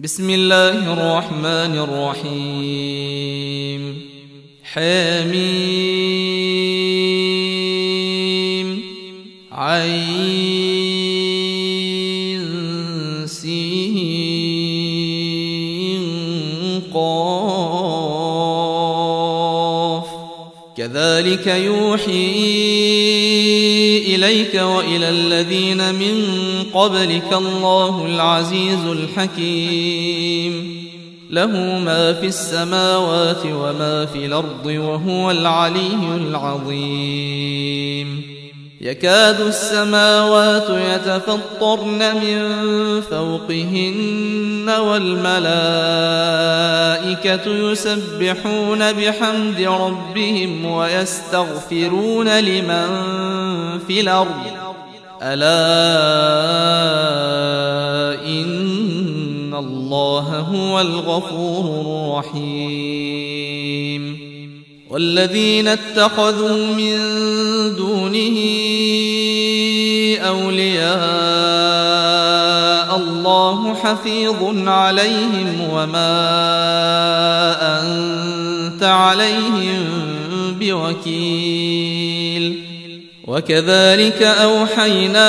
بسم الله الرحمن الرحيم. حميم عين سين قاف كذلك يوحي إليك وإلى الذين من قبلك الله العزيز الحكيم له ما في السماوات وما في الأرض وهو العلي العظيم. يكاد السماوات يتفطرن من فوقهن والملائكة يسبحون بحمد ربهم ويستغفرون لمن في الأرض ألا إن الله هو الغفور الرحيم. والذين اتخذوا من دونه أولياء الله حفيظ عليهم وما أنت عليهم بوكيل. وكذلك أوحينا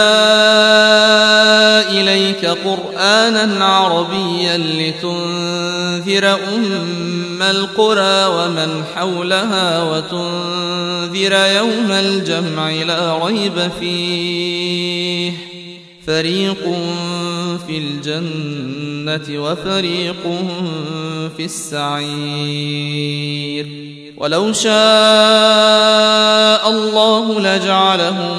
إليك قرآنا عربيا لتنذر أم القرى ومن حولها وتنذر يوم الجمع لا ريب فيه فريق في الجنة وفريق في السعير. ولو شاء الله لجعلهم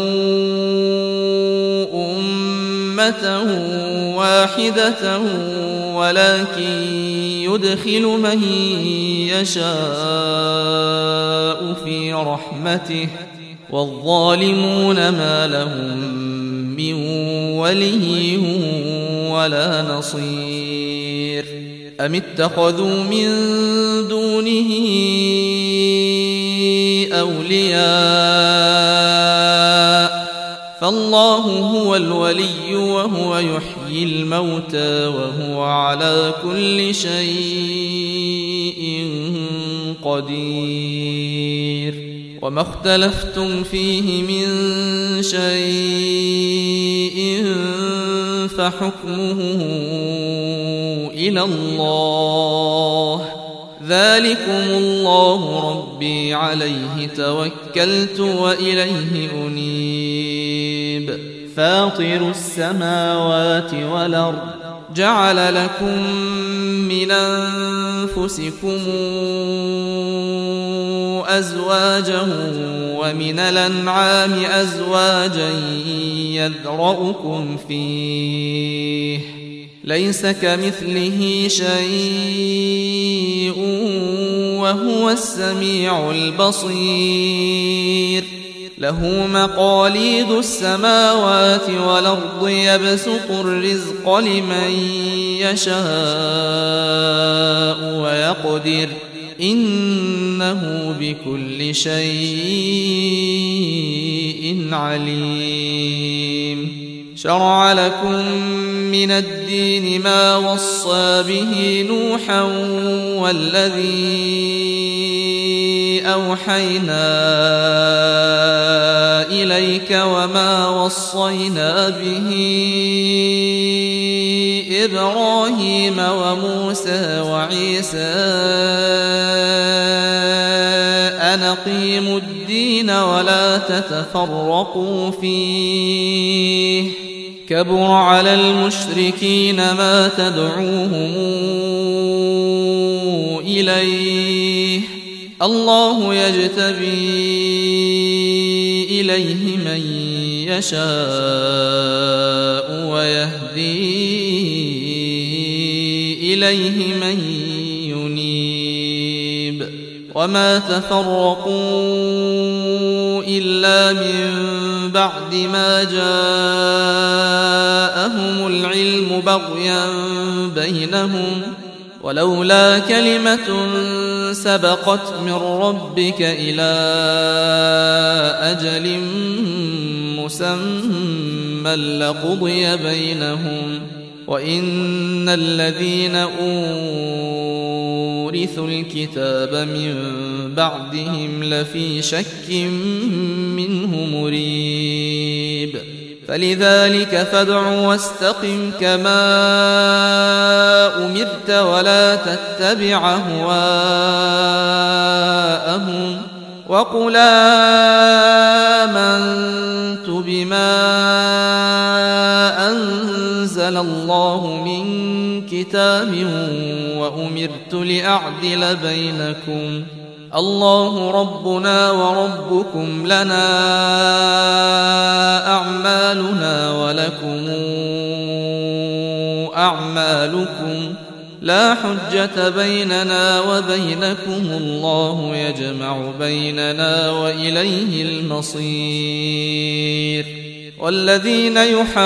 أمة واحدة ولكن يدخل من يشاء في رحمته والظالمون ما لهم من ولي ولا نصير. أم اتخذوا من دونه أولياء فالله هو الولي وهو يحيي الموتى وهو على كل شيء قدير. وما اختلفتم فيه من شيء فحكمه إلى الله ذلكم الله ربي عليه توكلت وإليه أنيب. فاطر السماوات والأرض جعل لكم من أنفسكم أزواجا ومن الأنعام أزواجا يذرؤكم فيه ليس كمثله شيء وهو السميع البصير. له مقاليد السماوات والأرض يبسط الرزق لمن يشاء ويقدر إنه بكل شيء عليم. شرع لكم من الدين ما وصى به نوحا والذي أوحينا إليك وما وصينا به إبراهيم وموسى وعيسى أن أقيموا الدين ولا تتفرقوا فيه كبر على المشركين ما تدعوهم إليه الله يجتبي إليه من يشاء ويهدي إليه من ينيب. وما تفرقوا إلا من بعد ما جاءهم العلم بغيا بينهم ولولا كلمة سبقت من ربك إلى أجل مسمى لقضي بينهم وإن الذين أورثوا الكتاب من بعدهم لفي شك منه مريب فلذلك فادع واستقم كما أمرت ولا تتبع أهواءهم وقل آمنت بما أنزل الله من كتاب وأمرت لأعدل بينكم الله ربنا وربكم لنا أعمالنا ولكم أعمالكم لا حجة بيننا وبينكم الله يجمع بيننا وإليه المصير والذين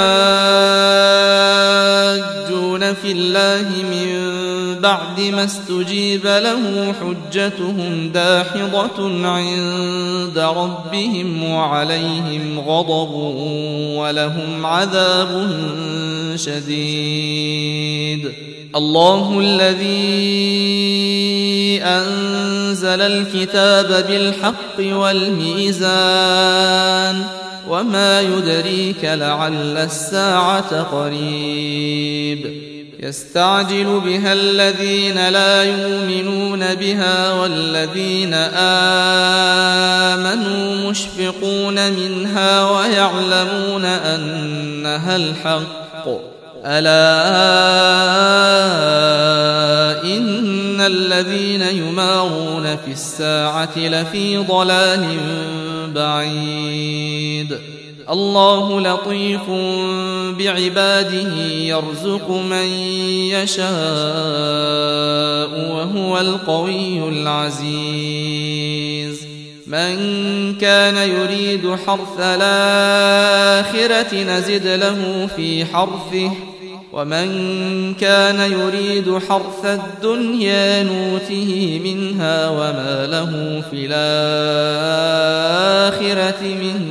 يحاجون في الله من بعد ما استجيب له حجتهم داحضة عند ربهم وعليهم غضب ولهم عذاب شديد الله الذي أنزل الكتاب بالحق والميزان وما يدريك لعل الساعة قريب يستعجل بها الذين لا يؤمنون بها والذين آمنوا مشفقون منها ويعلمون أنها الحق ألا إن الذين يمارون في الساعة لفي ضلال بعيد الله لطيف بعباده يرزق من يشاء وهو القوي العزيز من كان يريد حرث الآخرة نزد له في حرثه ومن كان يريد حرث الدنيا نوته منها وما له في الآخرة من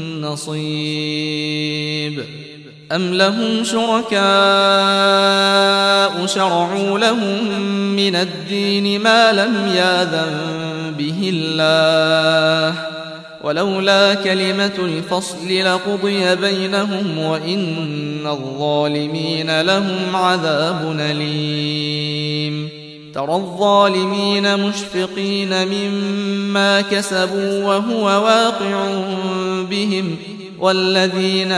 نصيب أم لهم شركاء شرعوا لهم من الدين ما لم يأذن به الله ولولا كلمة الفصل لقضي بينهم وإن الظالمين لهم عذاب أليم ترى الظالمين مشفقين مما كسبوا وهو واقع بهم والذين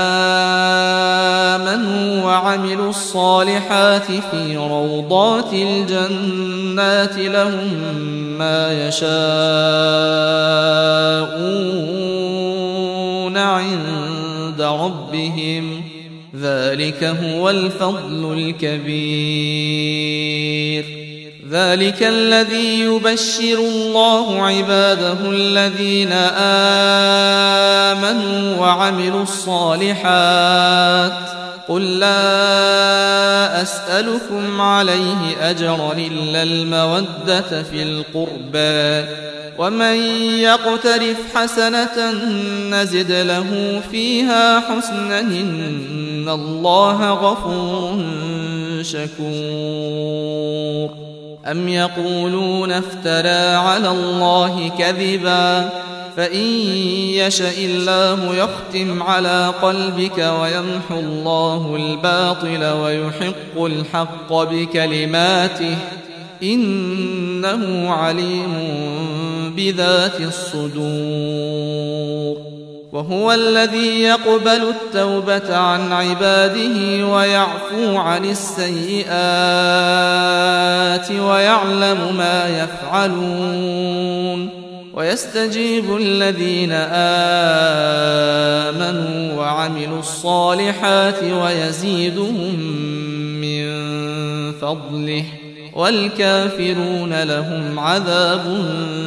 آمنوا وعملوا الصالحات في روضات الجنات لهم ما يشاءون عند ربهم ذلك هو الفضل الكبير ذلك الذي يبشر الله عباده الذين آمنوا وعملوا الصالحات قل لا أسألكم عليه أجرا إلا المودة في القربى ومن يقترف حسنة نزد له فيها حسنا إن الله غفور شكور أم يقولون افترى على الله كذبا فإن يشأ الله يختم على قلبك ويمحو الله الباطل ويحق الحق بكلماته إنه عليم بذات الصدور وهو الذي يقبل التوبة عن عباده ويعفو عن السيئات ويعلم ما يفعلون ويستجيب الذين آمنوا وعملوا الصالحات ويزيدهم من فضله والكافرون لهم عذاب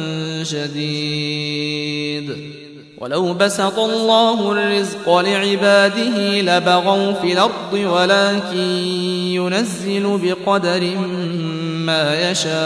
شديد ولو بسط الله الرزق لعباده لبغوا في الأرض ولكن ينزل بقدر ما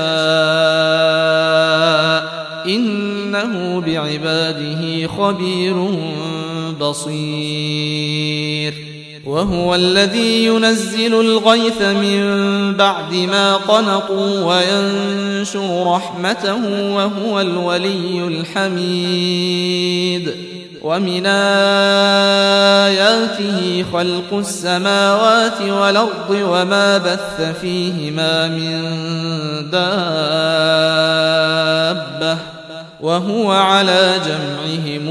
يشاء إنه بعباده خبير بصير وهو الذي ينزل الغيث من بعد ما قنطوا وينشر رحمته وهو الولي الحميد ومن آياته خلق السماوات والأرض وما بث فيهما من دابة وهو على جمعهم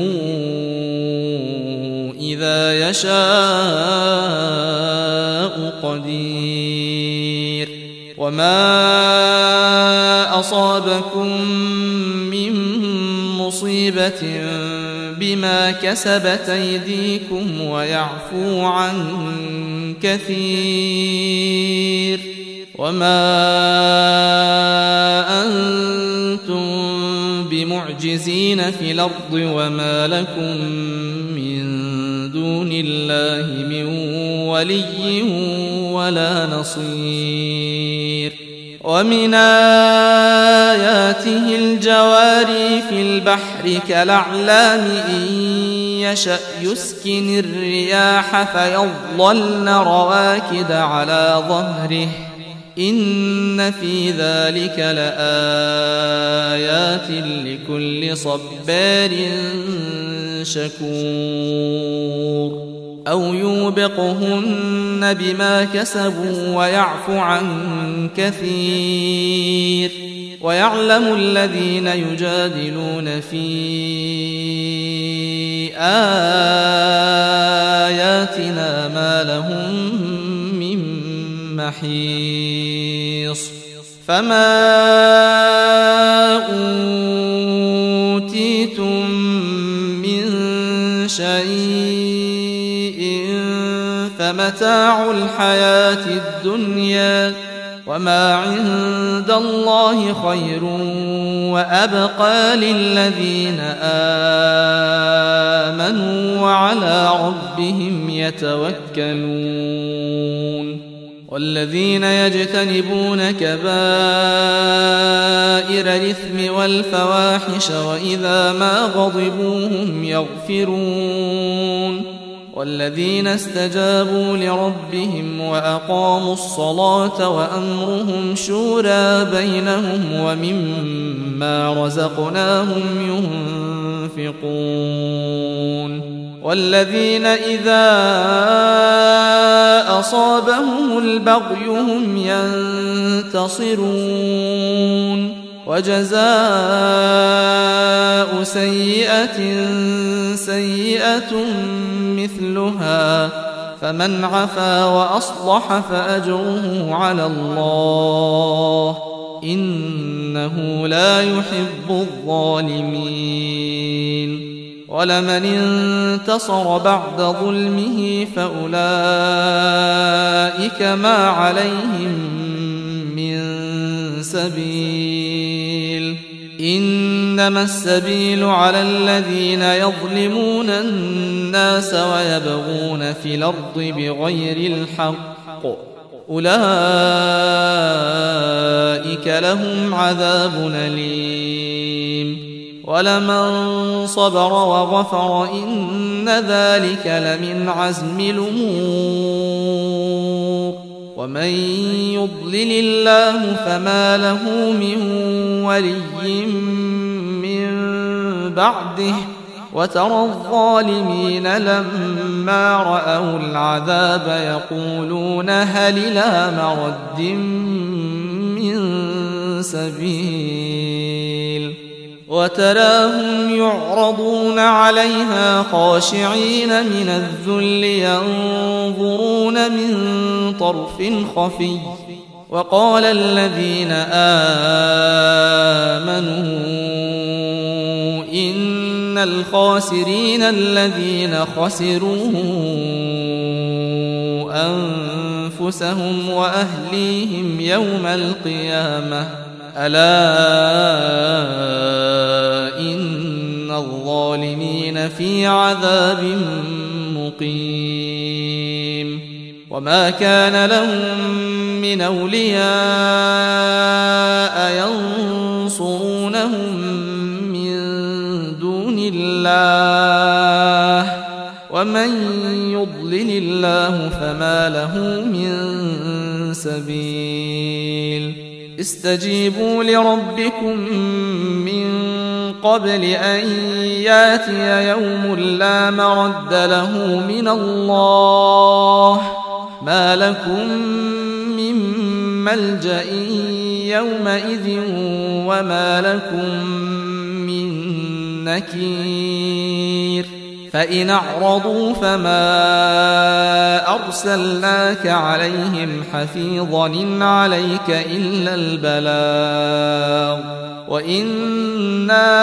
إذا يشاء قدير وما أصابكم من مصيبة بما كسبت أيديكم ويعفو عن كثير وما أنتم بمعجزين في الأرض وما لكم من دون الله من ولي ولا نصير ومن آياته الجواري في البحر كالأعلام إن يشأ يسكن الرياح فيظللن رواكد على ظهره إن في ذلك لآيات لكل صبار شكور أو يوبقهن بما كسبوا ويعفو عن كثير ويعلم الذين يجادلون في آياتنا ما لهم من محيص فما أوتيتم من شيء فمتاع الحياة الدنيا وما عند الله خير وأبقى للذين آمنوا وعلى ربهم يتوكلون والذين يجتنبون كبائر الإثم والفواحش وإذا ما غضبوا هم يغفرون والذين استجابوا لربهم وأقاموا الصلاة وأمرهم شورى بينهم ومما رزقناهم ينفقون والذين إذا أصابهم البغي هم ينتصرون وجزاء سيئة سيئة مثلها فمن عفا وأصلح فأجره على الله إنه لا يحب الظالمين ولمن انتصر بعد ظلمه فأولئك ما عليهم من سبيل إنما السبيل على الذين يظلمون الناس ويبغون في الأرض بغير الحق أولئك لهم عذاب أليم ولمن صبر وغفر إن ذلك لمن عزم الأمور ومن يضلل الله فما له من ولي من بعده وترى الظالمين لما رأوا العذاب يقولون هل إلى مرد من سبيل وتراهم يعرضون عليها خاشعين من الذل ينظرون من طرف خفي وقال الذين آمنوا إن الخاسرين الذين خسروا أنفسهم وأهليهم يوم القيامة ألا إن الظالمين في عذاب مقيم وما كان لهم من أولياء ينصرونهم من دون الله ومن يضلل الله فما له من سبيل استجيبوا لربكم من قبل أن ياتي يوم لا مرد له من الله ما لكم من ملجأ يومئذ وما لكم من نكير فإن أعرضوا فما أرسلناك عليهم حفيظا إن عليك إلا البلاغ وإنا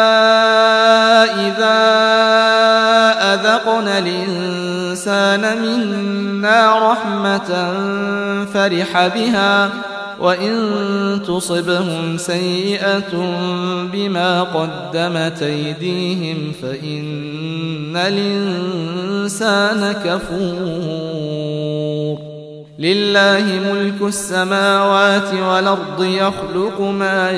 إذا أذقنا الإنسان منا رحمة فرح بها وإن تصبهم سيئة بما قدمت أيديهم فإن الإنسان كفور لله ملك السماوات والأرض يخلق ما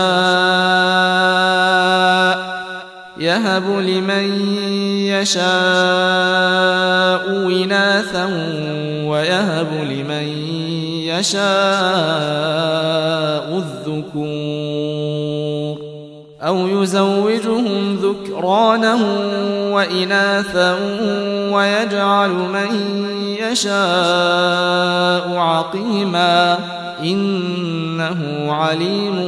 يشاء يهب لمن يشاء إناثا ويهب لمن يشاء الذكور أو يزوجهم ذكرانا وإناثا ويجعل من يشاء عقيما إنه عليم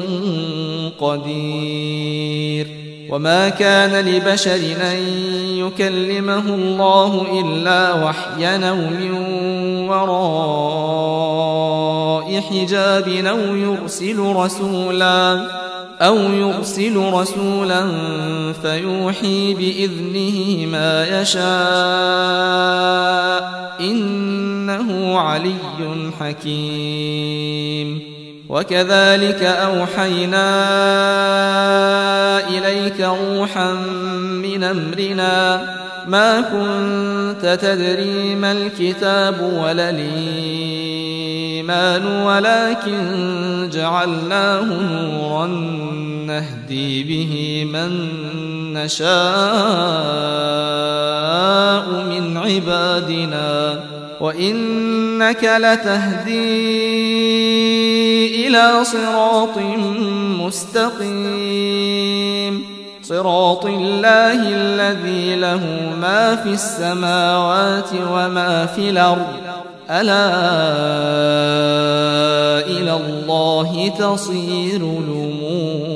قدير وما كان لبشر أن يكلمه الله إلا وحيا أو من وراء حجاب أو يرسل رسولا فيوحي بإذنه ما يشاء إنه علي حكيم وكذلك أوحينا إليك روحا من أمرنا ما كنت تدري ما الكتاب ولا الإيمان ولكن جعلناه نورا نهدي به من نشاء من عبادنا وإنك لتهدي إلى صراط مستقيم صراط الله الذي له ما في السماوات وما في الأرض ألا إلى الله تصير الأمور